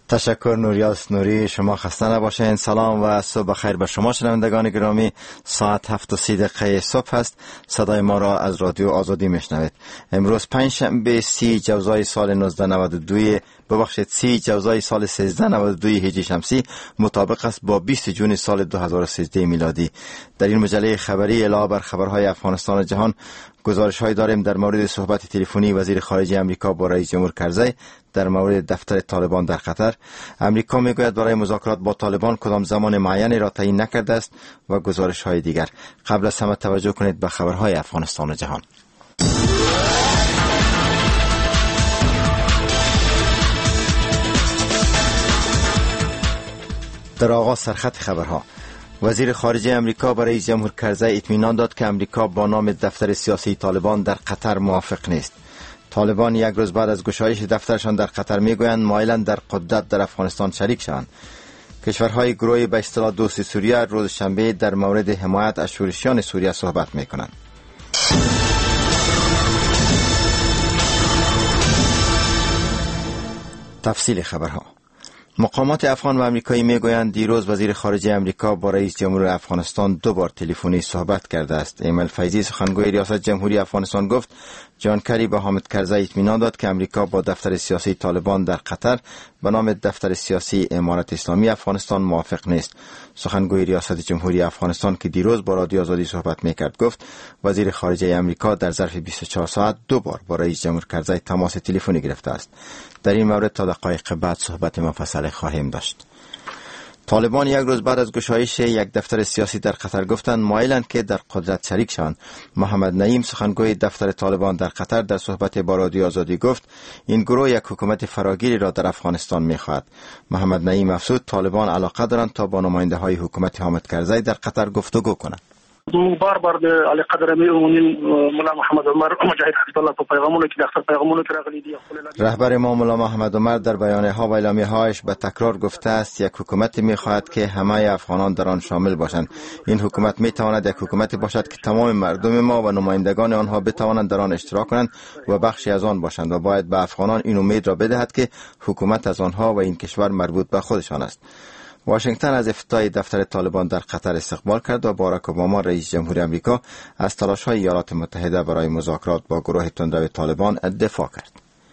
تشکر نوریاس نوری. شما خسته نباشین. سلام و صبح خیر به شما شنوندگان گرامی. ساعت 7:30 صبح است. صدای ما را از رادیو آزادی میشنوید. امروز پنجشنبه 30 جوزای سال 30 جوزای سال 1392 هجری شمسی مطابق است با 20 جون سال 2013 میلادی. در این مجله خبری علاوه بر خبرهای افغانستان و جهان گزارش‌هایی داریم در مورد صحبت تلفنی وزیر خارجه امریکا با رئیس جمهور کرزی در مورد دفتر طالبان در قطر. امریکا میگوید برای مذاکرات با طالبان کدام زمان معینی را تعیین نکرده است و گزارش‌های دیگر. قبل از همه توجه کنید به خبرهای افغانستان و جهان. در آغاز سرخط خبرها، وزیر خارجه امریکا برای رئیس جمهور کرزی اطمینان داد که امریکا با نام دفتر سیاسی طالبان در قطر موافق نیست. طالبان یک روز بعد از گشایش دفترشان در قطر میگویند مایلند در قدرت در افغانستان شریک شوند. کشورهای گروه به اصطلاح دوست سوریه روز شنبه در مورد حمایت از شورشیان سوریه صحبت میکنند. تفصیل خبرها. مقامات افغان و امریکایی میگویند دیروز وزیر خارجه امریکا با رئیس جمهور افغانستان 2 بار تلفنی صحبت کرده است. ایمل فیضی سخنگوی ریاست جمهوری افغانستان گفت جان کری به حامد کرزی اطمینان داد که امریکا با دفتر سیاسی طالبان در قطر به نام دفتر سیاسی امارت اسلامی افغانستان موافق نیست. سخنگوی ریاست جمهوری افغانستان که دیروز با رادیو آزادی صحبت میکرد گفت وزیر خارجه امریکا در ظرف 24 ساعت 2 بار با رئیس جمهور کرزی تماس تلفنی گرفته است. در این مورد تا دقایق بعد صحبت مفصل خواهیم داشت. طالبان یک روز بعد از گشایش یک دفتر سیاسی در قطر گفتند مایلند که در قدرت شریک شوند. محمد نعیم سخنگوی دفتر طالبان در قطر در صحبت با رادیو آزادی گفت این گروه یک حکومت فراگیری را در افغانستان می‌خواهد. محمد نعیم افزود طالبان علاقه دارند تا با نماینده‌های حکومت حامد کرزی در قطر گفتگو کنند. بار د علی قدر امیر مولا محمد عمر مجاهد حزب الله په پیغامونو کې د اختر پیغامونو کې راغلي دي. رهبر ما مولا محمد عمر در بیانیه‌ها و اعلامیه‌هایش به تکرار گفته است یک حکومت می‌خواهد که همه افغانان در آن شامل باشند. این حکومت می‌تواند یک حکومت باشد که تمام مردم ما و نمایندگان آنها بتوانند در آن اشتراک کنند و بخشی از آن باشند و باید به افغانان این امید را بدهد که حکومت از آنها و این کشور مربوط به خودشان است. واشنگتن از افتتاح دفتر طالبان در قطر استقبال کرد و باراک اوباما رئیس جمهور امریکا از تلاش‌های ایالات متحده برای مذاکرات با گروه تندرو طالبان دفاع کرد.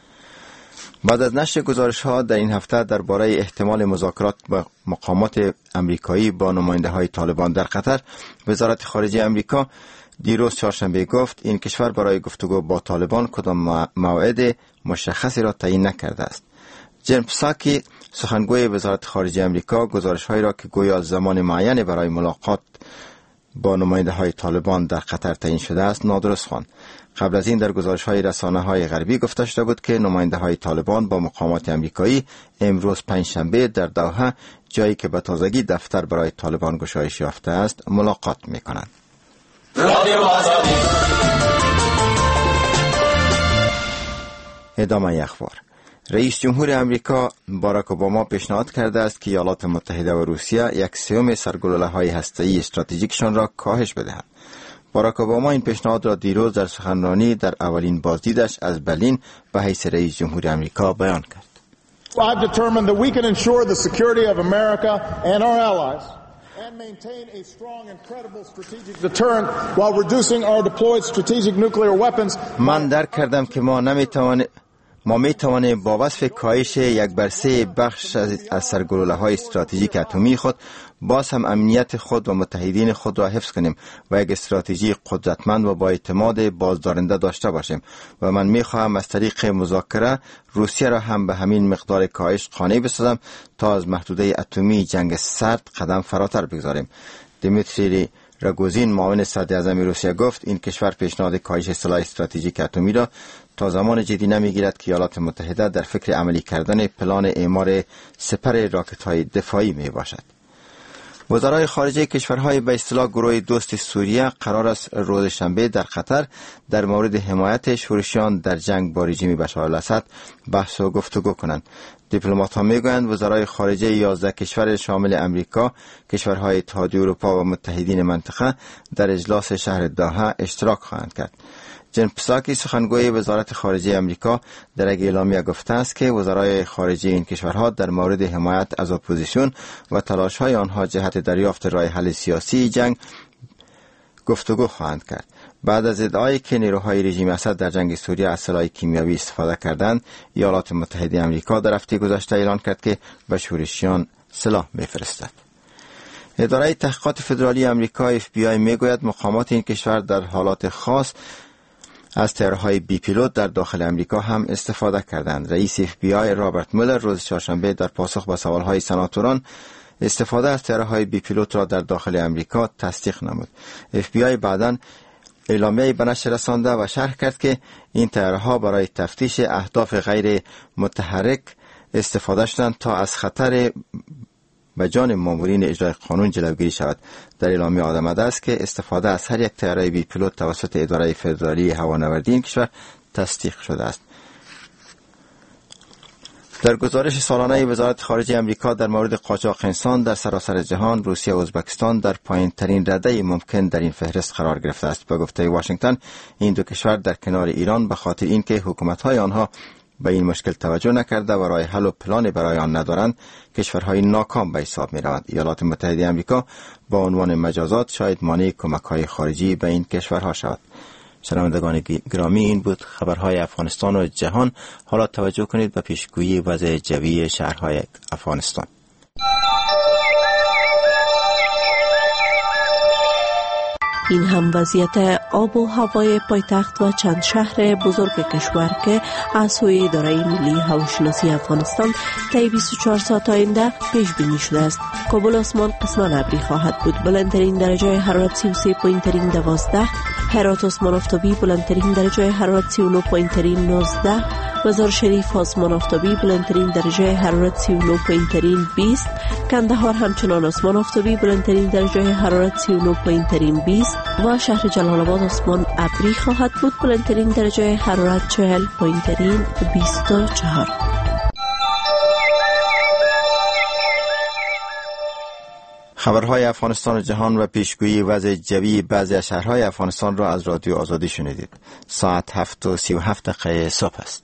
بعد از نشر گزارش‌ها در این هفته درباره احتمال مذاکرات با مقامات امریکایی با نماینده‌های طالبان در قطر، وزارت خارجه امریکا دیروز چهارشنبه گفت این کشور برای گفتگو با طالبان کدام موعد مشخصی را تعیین نکرده است. جیم پساکی سخنگوی وزارت خارجه امریکا گزارش‌هایی را که گویا زمان معینی برای ملاقات با نماینده‌های طالبان در قطر تعیین شده است نادرست خواند. قبل از این در گزارش‌های رسانه‌های غربی گفته شده بود که نماینده‌های طالبان با مقامات امریکایی امروز پنجشنبه در دوحه، جایی که به تازگی دفتر برای طالبان گشایش یافته است، ملاقات می‌کنند. ادامه اخبار. رئیس جمهور امریکا باراک اوباما پیشنهاد کرده است که ایالات متحده و روسیه 1/3 سرگلوله‌های هسته‌ای استراتژیکشان را کاهش بدهند. باراک اوباما این پیشنهاد را دیروز در سخنرانی در اولین بازدیدش از برلین به حیث رئیس جمهور امریکا بیان کرد. I've determined that we can ensure the security of America and our allies and maintain a strong and credible strategic deterrent while reducing our deployed strategic nuclear weapons. من درک کردم که ما می توانیم با وصف کاهش 1/3 بخش از سرگلوله‌های استراتژیک اتمی خود باز هم امنیت خود و متحدین خود را حفظ کنیم و یک استراتژی قدرتمند و با اعتماد بازدارنده داشته باشیم و من می خواهم از طریق مذاکره روسیه را هم به همین مقدار کاهش قانع بسازم تا از محدوده اتمی جنگ سرد قدم فراتر بگذاریم. دیمیتری راگوزین معاون صدر اعظم روسیه گفت این کشور پیشنهاد کاهش سلاح استراتژیک اتمی را تا زمان جدی نمیگیرد که ایالات متحده در فکر عملی کردن پلان اعمار سپر راکت‌های دفاعی می باشد. وزرای خارجه کشورهای به اصطلاح گروه دوست سوریه قرار است روز شنبه در قطر در مورد حمایت شورشیان در جنگ با رژیم بشار الاسد بحث و گفتگو کنند. دیپلمات‌ها میگویند وزرای خارجه 11 کشور شامل امریکا، کشورهای اتحادیه اروپا و متحدین منطقه در اجلاس شهر دوحه اشتراک خواهند کرد. جن پساکی سخنگوی وزارت خارجه امریکا در یک اعلامیه گفته است که وزرای خارجه این کشورها در مورد حمایت از اپوزیسیون و تلاش‌های آنها جهت دریافت راه حل سیاسی جنگ گفتگو خواهند کرد. بعد از ادعایی که نیروهای رژیم اسد در جنگ سوریه از سلاح کیمیاوی استفاده کردند، ایالات متحده آمریکا در هفته گذشته اعلان کرد که به شورشیان سلاح می‌فرستد. اداره تحقیقات فدرالی آمریکا FBI میگوید مقامات این کشور در حالات خاص از طیاره‌های بی پیلوت در داخل آمریکا هم استفاده کردند. رئیس FBI رابرت مولر روز چهارشنبه در پاسخ به سوال‌های سناتوران استفاده از طیاره‌های بی پیلوت را در داخل آمریکا تصدیق نمود. FBI بعداً اعلامیه‌ای به نشر رسانده و شرح کرد که این طیاره‌ها برای تفتیش اهداف غیر متحرک استفاده شدند تا از خطر به جان مامورین اجرای قانون جلوگیری شود. در اعلامیه آمده است که استفاده از هر یک طیاره بی پیلوت توسط اداره فدرالی هوانوردی این کشور تصدیق شده است. در گزارش سالانه وزارت خارجه آمریکا در مورد قاچاق انسان در سراسر جهان، روسیه و ازبکستان در پایین‌ترین رده ممکن در این فهرست قرار گرفته است. به گفته واشنگتن، این دو کشور در کنار ایران به خاطر اینکه حکومت‌های آنها به این مشکل توجه نکرده و راه حل و پلان برای آن ندارند، کشورهای ناکام به حساب می‌روند. ایالات متحده آمریکا با عنوان مجازات شاید مانع کمک‌های خارجی به این کشورها شود. شنوندگان گرامی، این بود خبرهای افغانستان و جهان. حالا توجه کنید به پیشگویی وضع جوی شهرهای افغانستان. این هم وضعیت آب و هوای پایتخت و چند شهر بزرگ کشور که از سوی اداره ملی هواشناسی افغانستان طی 24 ساعت آینده پیش بینی شده است. کابل آسمان قسماً ابری خواهد بود. بلندترین درجه حرارت 33.12. هرات آسمان آفتابی بلندترین درجه حرارت 39.19. مزار شریف آسمان آفتابی بلندترین درجه حرارت 39.20. کندهار همچنان آسمان آفتابی بلندترین درجه حرارت 39.20 و شهر جلال آباد آسمان ابری خواهد بود. بلندترین درجه حرارت 40.24. خبرهای افغانستان و جهان و پیشگویی وضع جوی بعضی از شهرهای افغانستان را از رادیو آزادی شنیدید. ساعت 7:37 صبح است.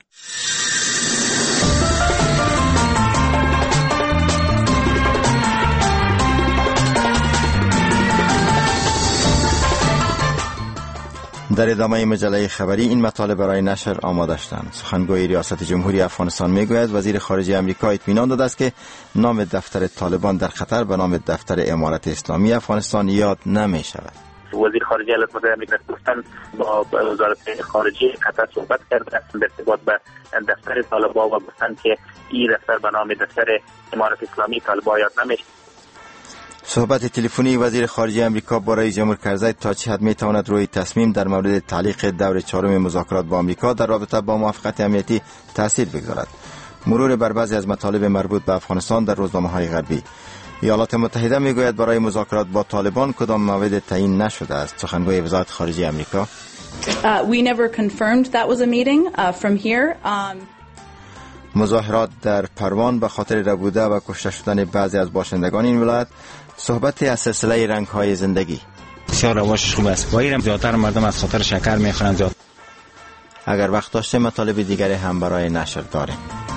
در ادامه مجله خبری این مطالب برای نشر آماده شدند. سخنگوی ریاست جمهوری افغانستان میگوید وزیر خارجه آمریکا اطمینان داده است که نام دفتر طالبان در قطر به نام دفتر امارت اسلامی افغانستان یاد نمی شود. وزیر خارجه ایالات متحده آمریکا گفتن با وزارت خارجه قطر صحبت کرده در ارتباط به دفتر طالبان و گفتن که این دفتر به نام دفتر امارت اسلامی طالبان یاد نمیشه. صحبت تلفنی وزیر خارجه آمریکا با رئیس جمهور کرزی تا چه حد میتواند روی تصمیم در مورد تعلیق دور چهارم مذاکرات با آمریکا در رابطه با موافقت امنیتی تاثیر بگذارد. مرور بر بعضی از مطالب مربوط به افغانستان در روزنامه‌های غربی. ایالات متحده میگوید برای مذاکرات با طالبان کدام موارد تعیین نشده است. سخنگوی وزارت خارجه آمریکا We never confirmed that was a meeting from here. مظاهرات در پروان به خاطر ربوده و کشته شدن بعضی از باشندگان این ولایت. صحبت از سلسله رنگ‌های زندگی. بسیار رواشش خوب است. وای زیادتر مردم از خاطر شکر میخورند زیاد. اگر وقت داشته مطالب دیگری هم برای نشر داریم.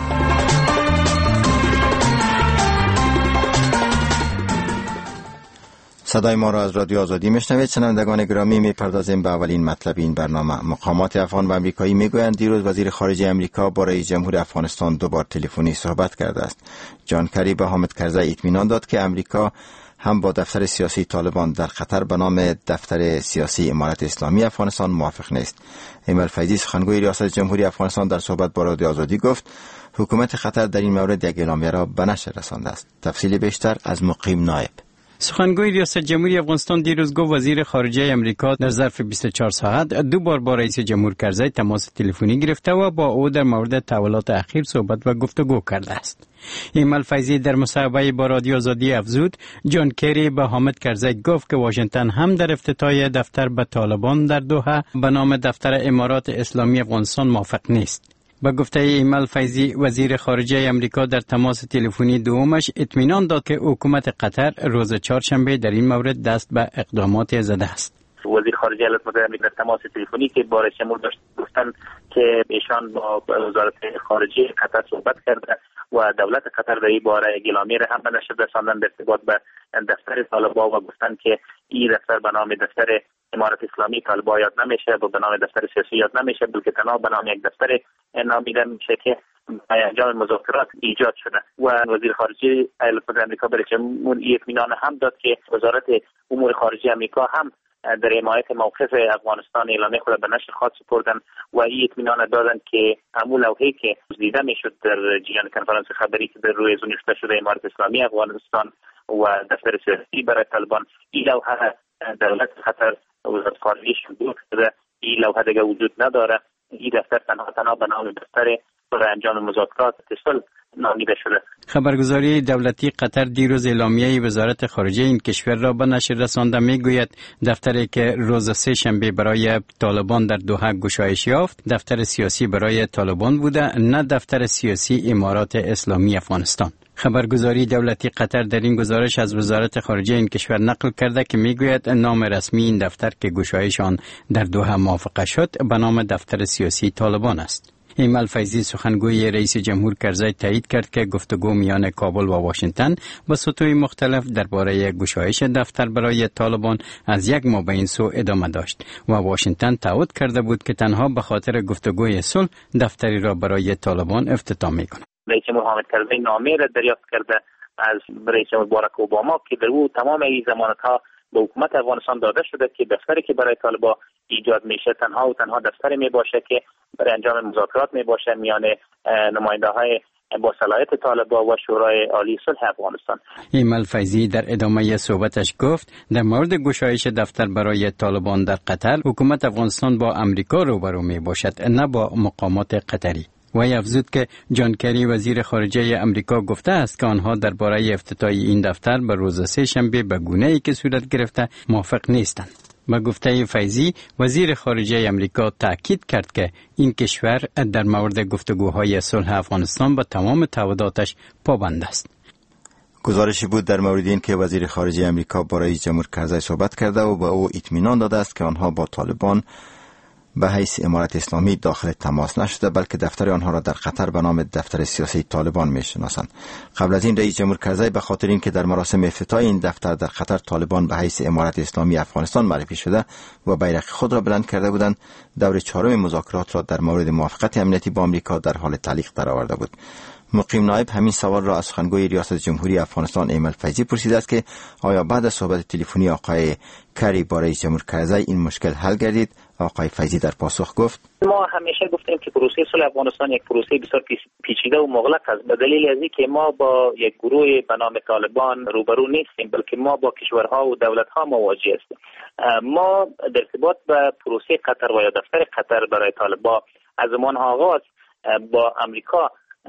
صدای ما را از رادیو آزادی میشنوید. شنوندگان گرامی، میپردازیم به اولین مطلب این برنامه. مقامات افغان و آمریکایی میگویند دیروز وزیر خارجه آمریکا با رئیس جمهور افغانستان 2 بار تلفنی صحبت کرده است. جان کری به حامد کرزی اطمینان داد که آمریکا هم با دفتر سیاسی طالبان در قطر به نام دفتر سیاسی امارت اسلامی افغانستان موافق نیست. ایمل فیضی سخنگوی ریاست جمهوری افغانستان در صحبت با رادیو آزادی گفت حکومت قطر در این مورد یک اعلامیه را به نشر رسانده است. تفصیل بیشتر از مقیم نایب. سخنگوی ریاست جمهوری افغانستان دیروز گفت وزیر خارجه آمریکا در ظرف 24 ساعت 2 بار با رئیس جمهور کرزی تماس تلفنی گرفته و با او در مورد تحولات اخیر صحبت و گفتگو کرده است. ایمل فیضی در مصاحبه با رادیو آزادی افزود جان کری به حامد کرزی گفت که واشنگتن هم در افتتاح دفتر به طالبان در دوحه به نام دفتر امارات اسلامی افغانستان موافق نیست. با گفته ایمل فیضی وزیر خارجه آمریکا در تماس تلفنی دومش اطمینان داد که حکومت قطر روز چهارشنبه در این مورد دست به اقدامات زده است. وزیر خارجه ایالات متحده آمریکا در تماس تلفنی که با رئیس جمهور داشت گفتن که ایشان با وزارت خارجه قطر صحبت کرده و دولت قطر در این باره اعلامیه را هم به نشر رساندن در ارتباط به دفتر طالبان و گفتن که این دفتر به نام دفتر امارت اسلامی طالبان یاد نمیشه و به نام دفتر سیاسی یاد نمیشه، بلکه تنها به نام یک دفتر نامیده میشه که انجام مذاکرات ایجاد شده. و وزیر خارجه ایالات متحده آمریکا برای جمهور اطمینان هم داد که وزارت امور خارجه آمریکا هم در حمایت موقف افغانستان اعلامیه خود به نشر خواهد سپردن و این اطمینان دادن که همون لوحه‌ای که دیده میشد در جریان کنفرانس خبری که در روی نوشته شده امارت اسلامی افغانستان و دفتر سیاسی برای طالبان، این لوحه دولت قطر وزارت خارجه شروع کرده، این لوحه دیگه وجود نداره. این دفتر تنها به نام دفتر برای انجام مذاکرات اتصال نامیده شده. خبرگزاری دولتی قطر دیروز اعلامیه وزارت خارجه این کشور را به نشر رسانده میگوید دفتری که روز سه شنبه برای طالبان در دوحه گشایش یافت دفتر سیاسی برای طالبان بوده، نه دفتر سیاسی امارات اسلامی افغانستان. خبرگزاری دولتی قطر در این گزارش از وزارت خارجه این کشور نقل کرده که میگوید نام رسمی این دفتر که گشایش آن در دوحه موافقه شد به نام دفتر سیاسی طالبان است. ایمل فیضی سخنگوی رئیس جمهور کرزی تایید کرد که گفتگو میان کابل و واشنگتن با سطوح مختلف درباره گشایش دفتر برای طالبان از یک ماه به این سو ادامه داشت و واشنگتن تعهد کرده بود که تنها به خاطر گفتگوی صلح دفتری را برای طالبان افتتاح می‌کند. رئیس جمهور حامد کرزی نامه را دریافت کرده از رئیس جمهور باراک اوباما که در او تمام این ضمانت‌ها به حکومت افغانستان داده شده که دفتری که برای طالبان ایجاد میشه تنها و تنها دفتری می باشه که برای انجام مذاکرات می باشه میان نماینده‌های با صلاحیت طالبان و شورای عالی صلح افغانستان. ایمل فیضی در ادامه صحبتش گفت در مورد گشایش دفتر برای طالبان در قطر حکومت افغانستان با امریکا روبرو می باشد نه با مقامات قطری. و افزود که جان کری وزیر خارجه امریکا گفته است که آنها درباره افتتاح این دفتر به روز سه شنبه به گونه‌ای که صورت گرفته موافق نیستند. با گفته فیضی وزیر خارجه امریکا تاکید کرد که این کشور در مورد گفتگوهای صلح افغانستان با تمام تعهداتش پابند است. گزارشی بود در مورد این که وزیر خارجه امریکا با رئیس جمهور کرزی صحبت کرده و به او اطمینان داده است که آنها با طالبان به حیث امارت اسلامی داخل تماس نشده بلکه دفتر آنها را در قطر به نام دفتر سیاسی طالبان میشناسند. قبل از این رئیس جمهور کرزی به خاطر اینکه در مراسم افتتاح این دفتر در قطر طالبان به حیث امارت اسلامی افغانستان معرفی شده و بیرق خود را بلند کرده بودند، دور چهارم مذاکرات را در مورد موافقت امنیتی با آمریکا در حال تعلیق درآورده بود. مقیم نایب همین سوال را از سخنگوی ریاست جمهوری افغانستان ایمل فیضی پرسیده است که آیا بعد از صحبت تلفنی آقای کری با رئیس جمهور کرزی این مشکل حل گردید؟ آقای فیضی در پاسخ گفت ما همیشه گفتیم که پروسه صلح افغانستان یک پروسه بسیار پیچیده و مغلق است، به دلیل از اینکه ما با یک گروه به نام طالبان روبرو نیستیم بلکه ما با کشورها و دولت‌ها مواجه هستیم. ما در ارتباط به پروسه قطر و یا دفتر قطر برای طالبان از زمان آغاز با امریکا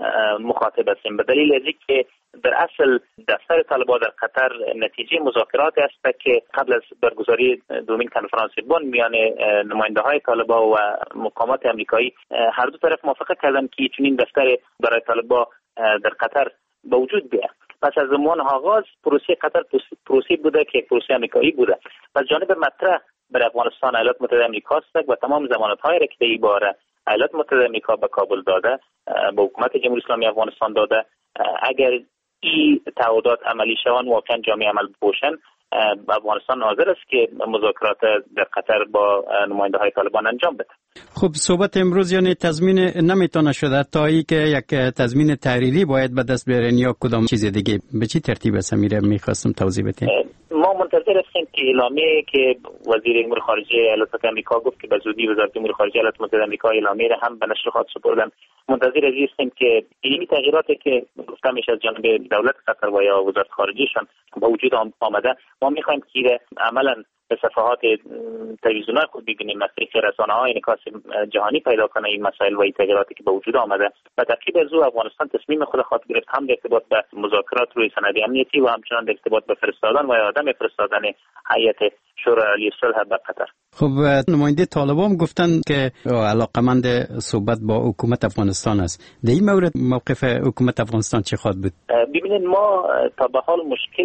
مخاطب هستیم، به دلیل از اینکه در اصل دفتر طالبان در قطر نتیجه مذاکرات است که قبل از برگزاری دومین کنفرانس بن میان نماینده‌های طالبان و مقامات آمریکایی هر دو طرف موافقت کردند که چنین دفتر برای طالبان در قطر به وجود بیاید. پس از زمان آغاز پروسه قطر پروسه بوده که پروسه آمریکایی بوده. از جانب مطرح بر افغانستان ایالات متحده آمریکا است و تمام ضمانت‌های را که در این باره ایالات متحده آمریکا به کابل داده، به حکومت جمهوری اسلامی افغانستان داده، اگر این تعهدات عملی شوند واقعا جامعه عمل بپوشن، افغانستان حاضر است که مذاکرات در قطر با نماینده‌های طالبان انجام بده. خب صحبت امروز یعنی تضمین نمیتونه شده تا ای که یک تضمین تحریری باید به دست بیارن یا کدام چیز دیگه؟ به چی ترتیب است میره؟ میخواستم توضیح بدین. ما منتظر هستیم که اعلامیه که وزیر امور خارجه ایالات متحده آمریکا گفت که به زودی وزارت امور خارجه ایالات متحده آمریکا اعلامیه را هم به نشر خواهد سپردن. منتظر هستیم که این تغییراتی که گفته میشه از جانب دولت قطر و یا وزارت خارجهشان با وجود آمده، ما میخوایم که عملاً به صفحات تلویزیون‌های خود ببینیم، مسئله رسانه‌های انعکاس جهانی پیدا کنه این مسائل و این تغییراتی که به وجود آمده. و تعقیب از او افغانستان تصمیم خود خواهد گرفت هم در ارتباط به مذاکرات روی سند امنیتی و همچنان در ارتباط به فرستادن و عدم فرستادن هیئت شورای عالی صلح به قطر. خب نماینده طالبان گفتن که علاقمند صحبت با حکومت افغانستان است. در این مورد موقف حکومت افغانستان چه خواهد بود؟ ببینید ما تا به حال مشکل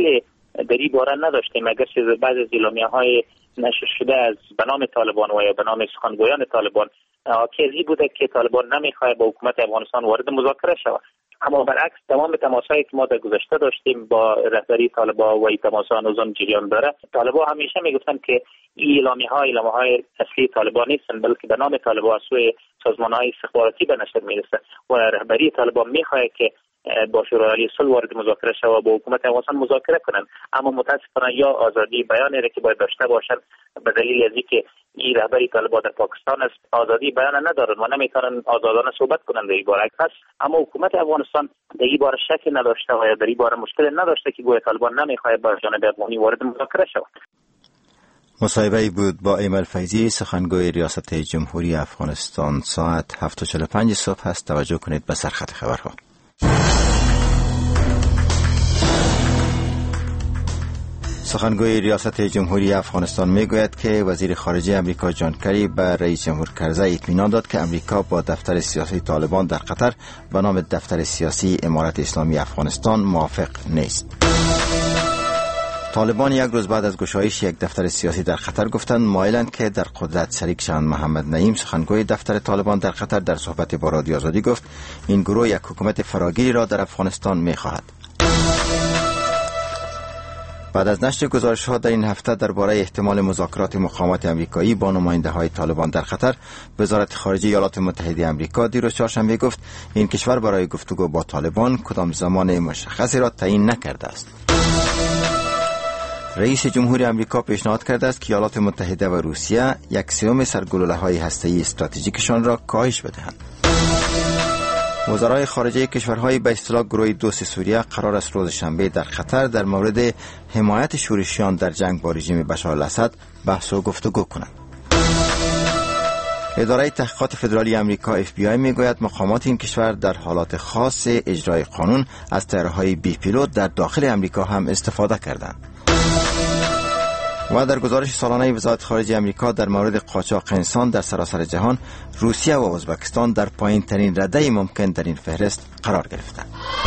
در این باره نداشتیم، اگرچه بعضی از اعلامیه‌های نشر شده از به نام طالبان و یا به نام سخنگویان طالبان حاکی بوده که طالبان نمیخواد با حکومت افغانستان وارد مذاکره شود. اما برعکس تمام تماسایی که ما در گذشته داشتیم با رهبری طالبان و این تماس‌ها هنوز جریان داره. طالبان همیشه میگفتن که این اعلامیه‌های اصلی طالبان نیستن، بلکه به نام طالبان از سوی سازمان‌های استخباراتی به نشر میرسه و رهبری طالبان میخواد که با شورای عالی صلح وارد مذاکره شود، با حکومت افغانستان مذاکره کنند. اما متاسفانه یا آزادی بیان را که باید داشته باشند به دلیل از اینکه این رهبری طالبان در پاکستان است، آزادی بیان ندارند و نمیتونن آزادانه صحبت کنند در این باره. پس اما حکومت افغانستان در این باره شک نداشته و در این باره مشکل نداشته که گویا طالبان نمیخواد با جانب افغانی وارد مذاکره شود. مصاحبه‌ای بود با ایمل فیضی، سخنگوی ریاست جمهوری افغانستان. ساعت 7:45 صبح است. توجه کنید به سرخط خبرها. سخنگوی ریاست جمهوری افغانستان میگوید که وزیر خارجه امریکا جان کری به رئیس جمهور کرزی اطمینان داد که امریکا با دفتر سیاسی طالبان در قطر به نام دفتر سیاسی امارت اسلامی افغانستان موافق نیست. طالبان یک روز بعد از گشایش یک دفتر سیاسی در قطر گفتند مایلند که در قدرت شریک شوند. محمد نعیم، سخنگوی دفتر طالبان در قطر، در صحبت با رادیو آزادی گفت این گروه یک حکومت فراگیری را در افغانستان می‌خواهد. بعد از نشر گزارش‌ها در این هفته درباره احتمال مذاکرات مقامات آمریکایی با نماینده‌های طالبان در قطر، وزارت خارجه ایالات متحده آمریکا دیروز چهارشنبه گفت این کشور برای گفتگو با طالبان کدام زمان مشخصی را تعیین نکرده است. رئیس جمهور آمریکا پیشنهاد کرده است که ایالات متحده و روسیه 1/3 سرگلوله‌های هسته‌ای استراتژیکشان را کاهش بدهند. وزرای خارجه کشورهای به اصطلاح گروه دوست سوریه قرار است روز شنبه در قطر در مورد حمایت شورشیان در جنگ با رژیم بشار الاسد بحث و گفتگو کنند. اداره تحقیقات فدرالی آمریکا FBI میگوید مقامات این کشور در حالات خاص اجرای قانون از طیاره‌های بی پیلوت در داخل آمریکا هم استفاده کردند. و در گزارش سالانه وزارت خارجه آمریکا در مورد قاچاق انسان در سراسر جهان، روسیه و ازبکستان در پایین ترین رده ممکن در این فهرست قرار گرفتند.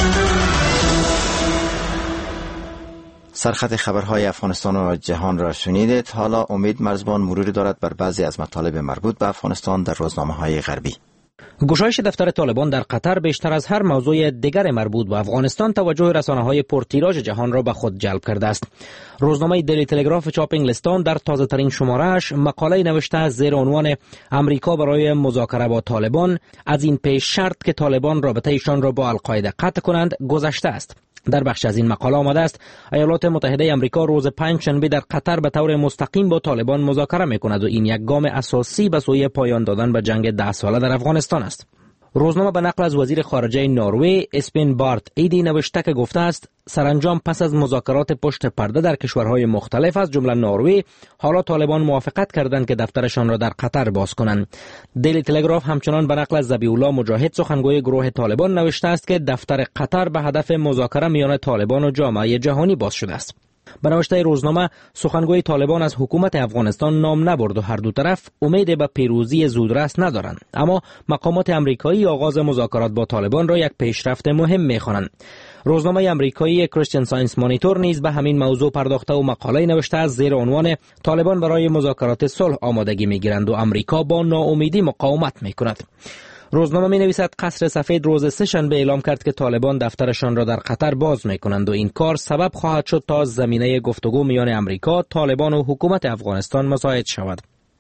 سرخط خبرهای افغانستان و جهان را شنیدید. حالا امید مرزبان مروری دارد بر بعضی از مطالب مربوط به افغانستان در روزنامه‌های غربی. گشایش دفتر طالبان در قطر بیشتر از هر موضوع دیگر مربوط به افغانستان توجه رسانه‌های پرتیراژ جهان را به خود جلب کرده است. روزنامه دیلی تلگراف چاپ انگلستان در تازه‌ترین شماره‌اش مقاله نوشته است زیر عنوان امریکا برای مذاکره با طالبان از این پیش شرط که طالبان رابطه‌شان را با القاعده قطع کنند گذشته است. در بخش از این مقاله آمده است ایالات متحده آمریکا روز پنجشنبه در قطر به طور مستقیم با طالبان مذاکره می‌کند و این یک گام اساسی به سوی پایان دادن به جنگ 10 ساله در افغانستان است. روزنامه به نقل از وزیر خارجه نروژ اسپین بارت ایدی نوشته که گفته است سرانجام پس از مذاکرات پشت پرده در کشورهای مختلف از جمله نروژ، حالا طالبان موافقت کردند که دفترشان را در قطر باز کنند. دیلی تلگراف همچنان به نقل از ذبیح الله مجاهد سخنگوی گروه طالبان نوشته است که دفتر قطر به هدف مذاکره میان طالبان و جامعه جهانی باز شده است. به نوشته روزنامه سخنگوی طالبان از حکومت افغانستان نام نبرد و هر دو طرف امید به پیروزی زودرس ندارند، اما مقامات آمریکایی آغاز مذاکرات با طالبان را یک پیشرفت مهم می‌خوانند. روزنامه آمریکایی کریستین ساینس مانیتور نیز به همین موضوع پرداخته و مقاله نوشته است زیر عنوان طالبان برای مذاکرات صلح آمادگی می‌گیرند و آمریکا با ناامیدی مقاومت می‌کند. روزنامه می نویسد قصر سفید روز سه‌شنبه اعلام کرد که طالبان دفترشان را در قطر باز می کنند و این کار سبب خواهد شد تا زمینه گفتگو میان امریکا، طالبان و حکومت افغانستان مساعد شود.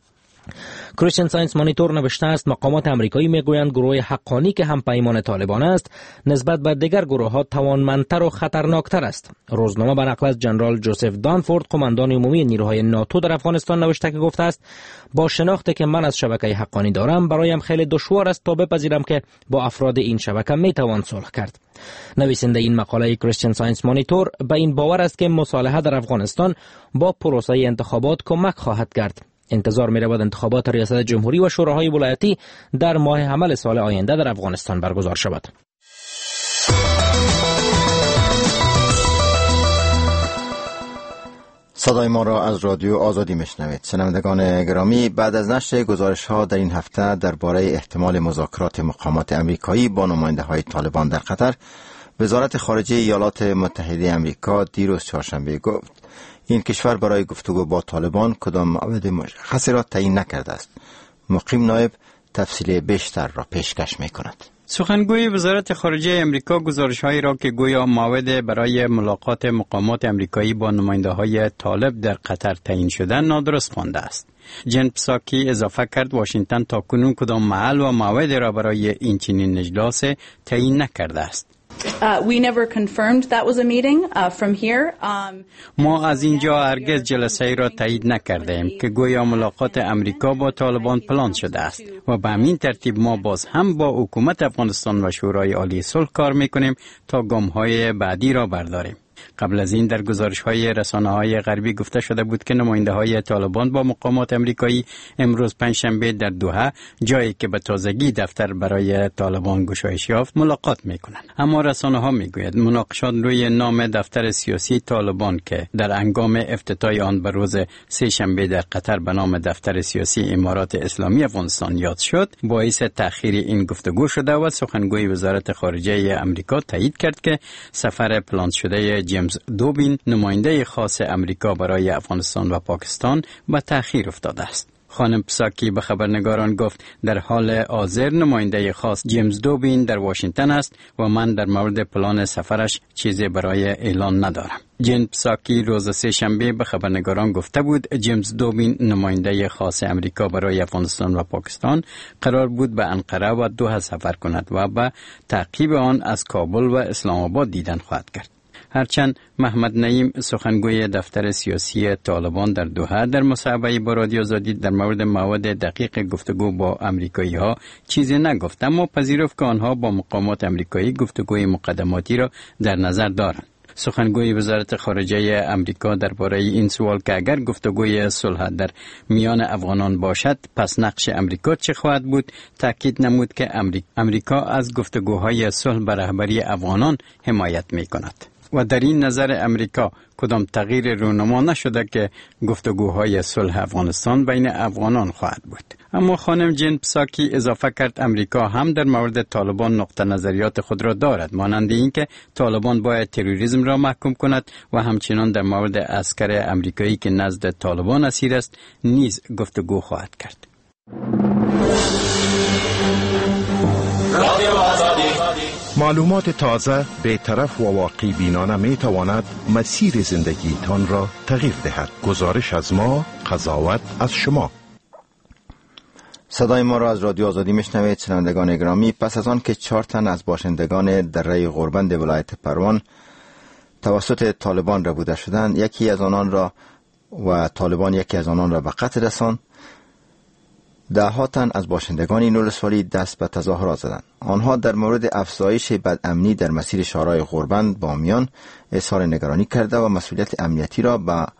کریستین ساینس مانیتور نوشته است مقامات آمریکایی میگویند گروه حقانی که هم پیمان طالبان است نسبت به دیگر گروه‌ها توانمندتر و خطرناکتر است. روزنامه به نقل از جنرال جوزف دانفورد قماندان عمومی نیروهای ناتو در افغانستان نوشته که گفته است با شناختی که من از شبکه حقانی دارم برایم خیلی دشوار است تا بپذیرم که با افراد این شبکه میتوان صلح کرد. نویسنده این مقاله کریستین ساینس مانیتور به این باور است که مصالحه در افغانستان با پروسه انتخابات کمک خواهد کرد. انتظار می رود انتخابات ریاست جمهوری و شوراهای ولایتی در ماه حمل سال آینده در افغانستان برگزار شود. صدای ما را از رادیو آزادی میشنوید. شنوندگان گرامی، بعد از نشر گزارش ها در این هفته درباره احتمال مذاکرات مقامات آمریکایی با نماینده های طالبان در قطر، وزارت خارجه ایالات متحده آمریکا دیروز چهارشنبه گفت این کشور برای گفتگو با طالبان کدام موعد مشخصی را تعیین نکرده است. مقیم نایب تفصیل بیشتر را پیشکش می‌کند. سخنگوی وزارت خارجه امریکا گزارش‌هایی را که گویا موعد برای ملاقات مقامات امریکایی با نماینده‌های طالب در قطر تعیین شدن نادرست خوانده است. جن پساکی اضافه کرد واشنگتن تاکنون کدام محل و موعد را برای این چنین اجلاس تعیین نکرده است. We never confirmed that was a meeting from here. ما از اینجا هرگز جلسه ای را تایید نکرده ایم که گویا ملاقات امریکا با طالبان پلان شده است و به همین ترتیب ما باز هم با حکومت افغانستان و شورای عالی صلح کار میکنیم تا گام‌های بعدی را برداریم. قبل از این در گزارش‌های رسانه‌های غربی گفته شده بود که نماینده‌های طالبان با مقامات امریکایی امروز پنجشنبه در دوحه، جایی که به تازگی دفتر برای طالبان گشایش یافت، ملاقات می‌کنند. اما رسانه‌ها می‌گویند مناقشات روی نام دفتر سیاسی طالبان که در هنگام افتتاح آن به روز سه شنبه در قطر به نام دفتر سیاسی امارات اسلامی افغانستان یاد شد، باعث تأخیر این گفتگو شده و سخنگوی وزارت خارجه آمریکا تایید کرد که سفر پلان شده جیمز دوبین نماینده خاص امریکا برای افغانستان و پاکستان به تأخیر افتاده است. خانم پساکی به خبرنگاران گفت در حال حاضر نماینده خاص جیمز دوبین در واشنگتن است و من در مورد پلان سفرش چیزی برای اعلان ندارم. جن پساکی روز سه شنبه به خبرنگاران گفته بود جیمز دوبین نماینده خاص امریکا برای افغانستان و پاکستان قرار بود به انقره و دوحه سفر کند و به تعقیب آن از کابل و اسلام آباد دیدن خواهد کرد. هرچند محمد نعیم سخنگوی دفتر سیاسی طالبان در دوحه در مصاحبه با رادیو آزادی در مورد موعد دقیق گفتگو با امریکایی ها چیزی نگفت، اما پذیرفت که آنها با مقامات امریکایی گفتگوی مقدماتی را در نظر دارند. سخنگوی وزارت خارجه امریکا درباره این سوال که اگر گفتگوی صلح در میان افغانان باشد پس نقش امریکا چه خواهد بود، تاکید نمود که امریکا از گفتگوهای صلح به رهبری افغانان حمایت می‌کند و در این نظر امریکا کدام تغییر رونما نشده که گفتگوهای صلح افغانستان بین افغانان خواهد بود. اما خانم جن پساکی اضافه کرد امریکا هم در مورد طالبان نقطه نظریات خود را دارد، مانند اینکه طالبان باید تروریسم را محکوم کند و همچنان در مورد عسکر امریکایی که نزد طالبان اسیر است نیز گفتگو خواهد کرد. معلومات تازه، بی‌طرف و واقع بینانه می تواند مسیر زندگی تان را تغییر دهد. گزارش از ما، قضاوت از شما. صدای ما را از رادیو آزادی میشنوید شنوندگان گرامی. پس از آن که 4 تن از باشندگان دره غوربند ولایت پروان توسط طالبان ربوده شدند، یکی از آنان را به قتل رساند، 10 تن از باشندگان این ولسوالی دست به تظاهرات زدند. آنها در مورد افزایش بدامنی در مسیر شهرهای غوربند بامیان اظهار نگرانی کرده و مسئولین امنیتی را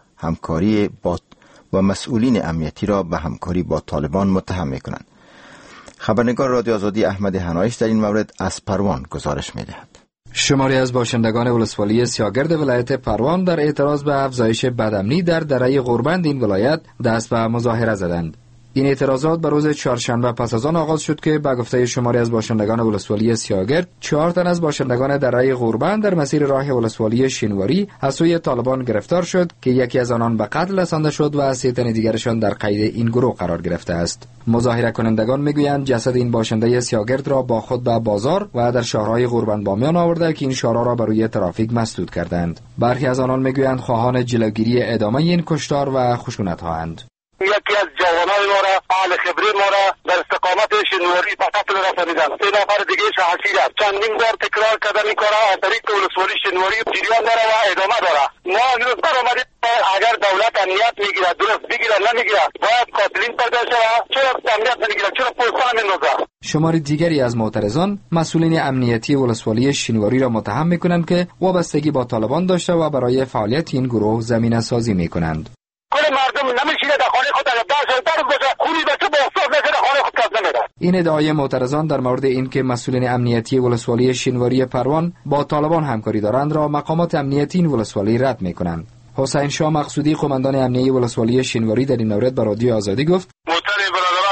به همکاری با طالبان متهم می‌کنند. خبرنگار رادیو آزادی احمد حنایش در این مورد از پروان گزارش می‌دهد. شماری از باشندگان ولسوالی سیاگرد ولایت پروان در اعتراض به افزایش بدامنی در دره غوربند این ولایت دست به مظاهره زدند. این اعتراضات به روز چهارشنبه پس از آن آغاز شد که به گفته شماری از باشندگان ولسوالی سیاگرد 4 تن از باشندگان دره غوربند در مسیر راه ولسوالی شینواری از سوی طالبان گرفتار شد که یکی از آنان به قتل رسانده شد و 3 تن دیگرشان در قید این گروه قرار گرفته است. مظاهره کنندگان میگویند جسد این باشنده سیاگرد را با خود به بازار و در شهرهای غوربند بامیان آورده که این شهرها را بر روی ترافیک مسدود کردند. برخی از آنان میگویند خواهان جلوگیری ادامه این کشتار و خشونت‌هاند. یکی از جوانای ما را، اهل خبره ما را در استقامت شینواری به قتل رسانیدند. 3 نفر دیگه شهید است. چندین بار تکرار کردن این کارها از طریق ولسوالی شینواری جریان داره و ادامه داره. ما امروز برآمدیم اگر دولت امنیت میگیره، درست بگیره، نمیگیره، باید قاتلین پیدا شود. چرا امنیت نمیگیره؟ چرا پوستان میندازه؟ شماری دیگری از معترضان مسئولین امنیتی ولسوالی شینواری را متهم میکنند که وابستگی با طالبان داشته و برای فعالیت این گروه زمینه سازی میکنند. مردم نمیشینه در خانه خود در باشه خونی بچه با افتاد نشده خانه خود کس نمیره. این ادعای معترضان در مورد این که مسئولین امنیتی ولسوالی شینواری پروان با طالبان همکاری دارند را مقامات امنیتی این ولسوالی رد میکنند. حسین شاه مقصودی قماندان امنیتی ولسوالی شینواری در این مورد به رادیو آزادی گفت: محترم برادران میان از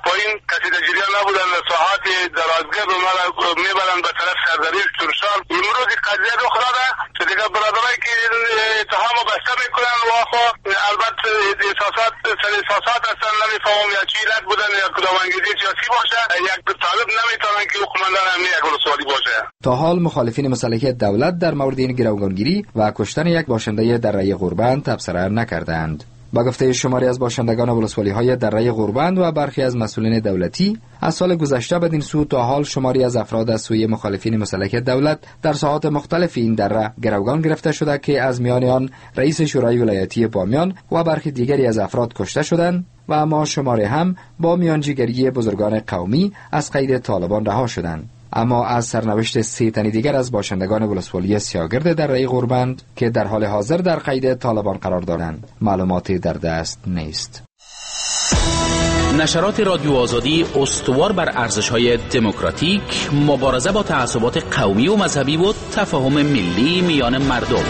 پایین کسی در جریان نبودن. ساعات درازگرد و میبرن به طرف سردریش ترشان. امروز قضیه رخ داده که دیگه برادرایی که اتهام بسته میکنن و آخوا البته احساسات هستن، نمیفهمم یا چی رد بودن یا کدام انگیزه سیاسی باشه. یک طالب نمیتونن که قماندان امنیت ولسوالی باشه. تا حال مخالفین مسلح دولت در مورد این گروگانگیری و کشتن یک باشنده دره غوربند تبصره نکردند. با گفته شماری از باشندگان ولسوالی‌های دره غوربند و برخی از مسئولین دولتی، از سال گذشته بدین سو تا حال شماری از افراد از سوی مخالفین مسلح دولت در ساحات مختلف این دره گروگان گرفته شده که از میان آن رئیس شورای ولایتی بامیان و برخی دیگری از افراد کشته شدند و اما شماری هم با میانجیگری بزرگان قومی از قید طالبان رها شدند. اما از سرنوشت 3 تن دیگر از باشندگان ولسوالی سیاگرد دره غوربند که در حال حاضر در قید طالبان قرار دارند معلوماتی در دست نیست. نشرات رادیو آزادی استوار بر ارزش‌های دموکراتیک، مبارزه با تعصبات قومی و مذهبی و تفاهم ملی میان مردم.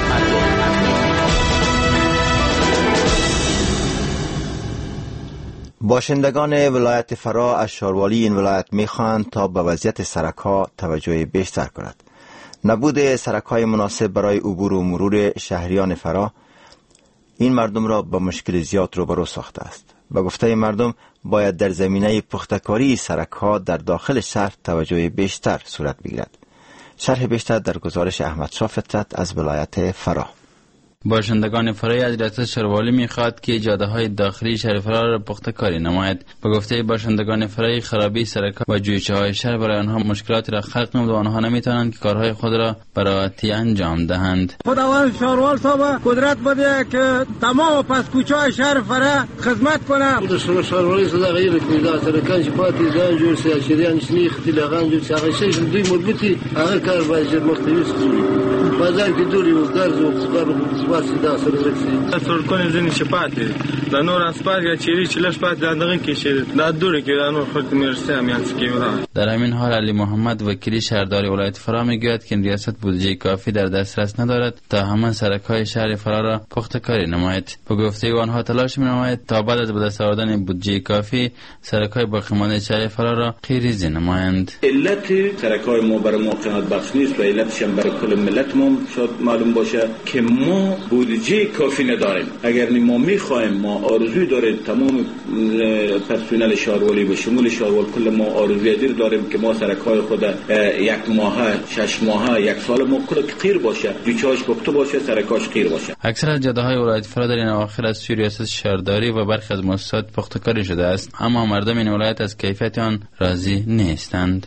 باشندگان ولایت فرا از شاروالی این ولایت می‌خواهند تا به وضعیت سرک‌ها توجه بیشتر کند. نبود سرک‌های مناسب برای عبور و مرور شهریان فرا این مردم را به مشکل زیاد روبرو ساخته است. به گفته مردم باید در زمینه پخته‌کاری سرک‌ها در داخل شهر توجه بیشتر صورت بگیرد. شرح بیشتر در گزارش احمدشاه فطرت از ولایت فرا. باشندگان فرای از ریاست شاروالی میخواد که جاده‌های داخلی شهر فرا را پخته‌کاری نماید. به گفته باشندگان فرای، خرابی سرک‌ها و جویچه‌های شهر برای آنها مشکلات را خلق نمود و آنها نمیتوانند که کارهای خود را به راحتی انجام دهند. خداوند شاروال صاحب قدرت بده که تمام پس‌کوچه‌های شهر فرا خدمت کنه. خود شاروالی صدا غیر کویدا سرکان شپاتی زان جور سیاچریان شنیخ تلغان جور ساغشش دوی مربوطی هغه کار باید مختلف بازار کې دوری و درز و خبر واسطه سره رسي سرکونه ځنی شپاته د نور اسپار یا چيري چلش پات دغه کې شه د دوری کې د نور خود مرسته میانس کې وره. در همین حال علی محمد وکیلی شهرداری ولایت فرا میگوید که این ریاست بودجه کافی در دسترس ندارد تا همه سرک‌های شهر فرا را پخته‌کاری نماید. به گفته او آنها تلاش می‌نمایند تا بعد از به دست آوردن بودجه کافی سرک‌های باقی مانده شهر فرا را خیریزی نمایند. علت سرک‌های ما برای ما قیمت بخش نیست و علتش هم برای کل ملت ما شاید معلوم باشه که ما بودجه کافی نداریم. اگر ما میخوایم، ما آرزوی داریم تمام پرسنل شاروالی به شمول شاروال کل ما آرزوی داریم که ما سرک‌های خود یک ماه 6 ماه 1 سال ما کل قیر باشه، جوچه‌اش پخته باشه، سرکاش قیر باشه. اکثر از جاده‌های ولایت فرا در این اواخر از سوی ریاست شهرداری و برخی از مؤسسات پخته‌کاری شده است، اما مردم این ولایت از کیفیت آن راضی نیستند.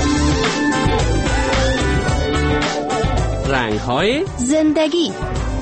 رنگ‌های زندگی.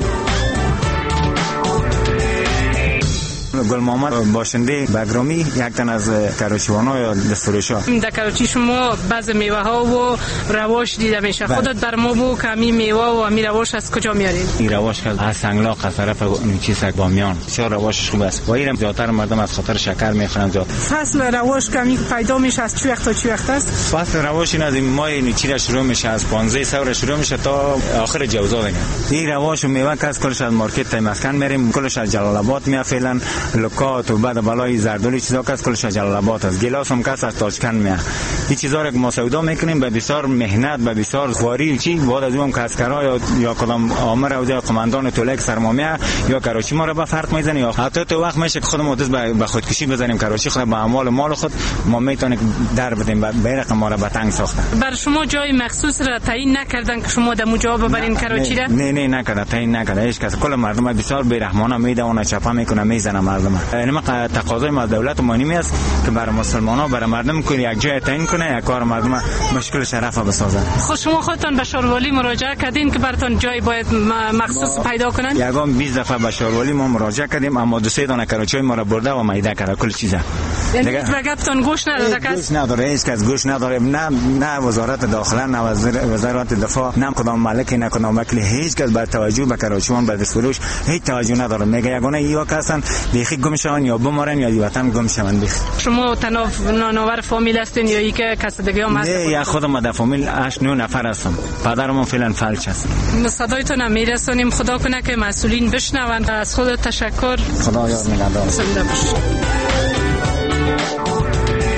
گل محمد باشنده بگرامی، یک تن از کراچیوانا یا دستورشا. در کراچی شما بعض میوه ها و رواش دیده میشه. خودت بر ما بگو که همین میوه و همین رواش از کجا میارین؟ این رواش از سنگلاق از طرف چیزک بامیان. چرا رواشش خوب است؟ و این زیادتر مردم از خاطر شکر میخورن زیاد. فصل رواش که پیدا میشه از چه وقت تا چه وقت است؟ فصل رواش این از ماه نیچی شروع میشه، از 15 سور شروع میشه تا آخر جوزا دیگه. این رواش و میوه کس کلش از مارکت مسکن میریم، کلش از جلال آباد میاد فعلا. لوکات و بعد بالای زردولی چیزا کس کلش جلال آباد است. گلاس هم کس از تاجکن میاد. این چیزا رو که ما سودا میکنیم به بسیار مهنت، به بسیار خواری چی بعد از اون کسکرا یا کدام آمر او یا قماندان تولک سرمامیه یا کراچی ما رو به فرق میزنه، یا حتی تو وقت میشه که خودمون دست به خودکشی بزنیم. کراچی خود به اعمال مال خود ما میتونیم در بدیم، به رقم ما رو به تنگ ساختن. بر شما جای مخصوص را تعیین نکردن که شما در مجا ببرین کراچی را؟ نه نکرده، تعیین نکرده. هیچ کس. کل مردم بسیار بی‌رحمانه میده اون چپا میکنه میزنه مردم. اینما تقاضای ما دولت مانی است که برای مسلمان‌ها برای مردم کنه یک جای تعیین کنه، یک کار مردم مشکل شرف بسازه. خود شما خودتان به شاروالی مراجعه کردین که براتون جای باید مخصوص پیدا کنن؟ یگام 20 دفعه به شاروالی ما مراجعه کردیم، اما 2-3 دانه کراچی ما را برده و میده کرده کل چیزا. دیگه گفتن گوش نداده کس؟ گوش نداره، هیچ کس گوش نداره. نه وزارت داخله، نه وزارت دفاع، نه کدام ملک، نه کدام وکیل، هیچ کس به توجه به کراچیوان به دستوروش هیچ توجه نداره. میگه یگانه ایوا کسان دیخی گم شون یا بمارن یا وطن گم شون. دیخ شما تناف نانوار فامیل هستین یا یک کس دیگه هم هست؟ نه، یا خودم در فامیل 8-9 نفر هستم. پدرم فعلا فلج است. صدایتون میرسونیم. خدا کنه که مسئولین بشنون. از خود تشکر. خدا یار نگهدار.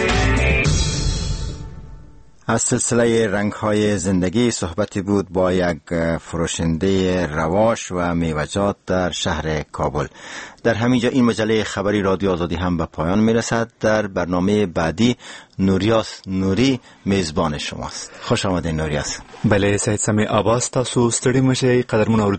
از سلسله رنگ‌های زندگی صحبتی بود با یک فروشنده رواش و میوه‌جات در شهر کابل. در همینجا این مجله خبری رادیو آزادی هم به پایان میرسد. در برنامه بعدی نوریاس نوری میزبان شماست. خوش آمدین نوریاس. بله سید سمی عباس، تاسو ستړي مشه قدرمن